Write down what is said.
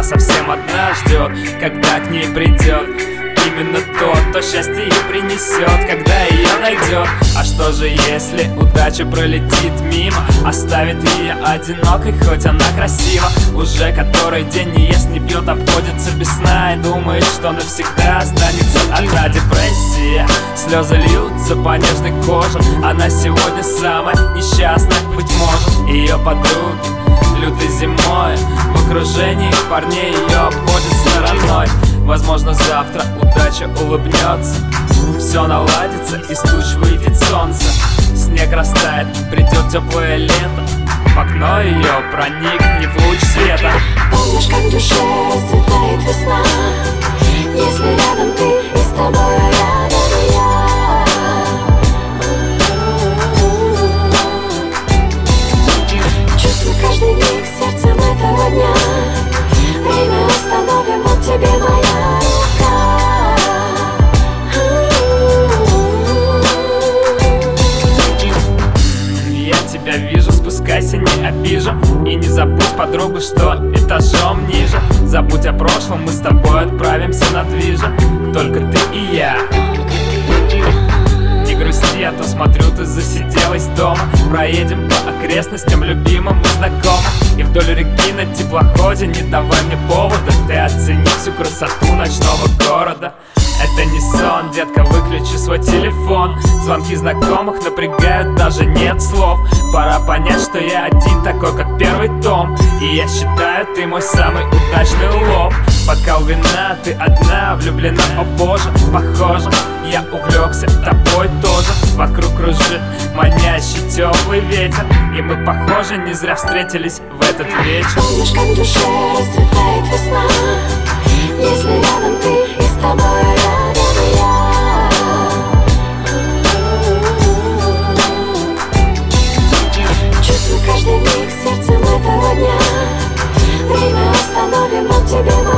она совсем одна ждет, когда к ней придет именно тот, кто счастье ей принесет, когда ее найдет. А что же если удача пролетит мимо, оставит ее одинокой, хоть она красива? Уже который день не ест, не пьет, обходится без сна и думает, что навсегда останется одна депрессия. Слезы льются по нежной коже, она сегодня самая несчастная, быть может. Ее подруги лютой зимой в окружении парней ее обходят стороной. Возможно, завтра удача улыбнется, все наладится, из туч выйдет солнце. Снег растает, придет теплое лето, в окно ее проникнет луч света. Помнишь, как в душе расцветает весна, если рядом ты и с тобой рядом я. Чувствуй каждый миг сердцем этого дня, время остановим, вот тебе моя рука. Я тебя вижу, спускайся, не обижу, и не забудь, подругу, что этажом ниже. Забудь о прошлом, мы с тобой отправимся на движе, только ты и я. Не грусти, а то смотрю, ты засиделась дома. Проедем по окрестностям любимым и знакомым, и вдоль реки на теплоходе. Не давай мне повода, ты оцени всю красоту ночного города. Это не сон, детка, выключи свой телефон. Звонки знакомых напрягают, даже нет слов. Пора понять, что я один такой, как первый том, и я считаю, ты мой самый удачный улов. Бокал вина, ты одна, влюблена, о боже. Похоже, я увлекся тобой тоже. Вокруг кружит манящий теплый ветер, и мы, похоже, не зря встретились в этот вечер. Помнишь, как в душе расцветает весна, если рядом ты и с тобой рядом я. Чувствуй каждый миг сердцем этого дня, время остановим, вот тебе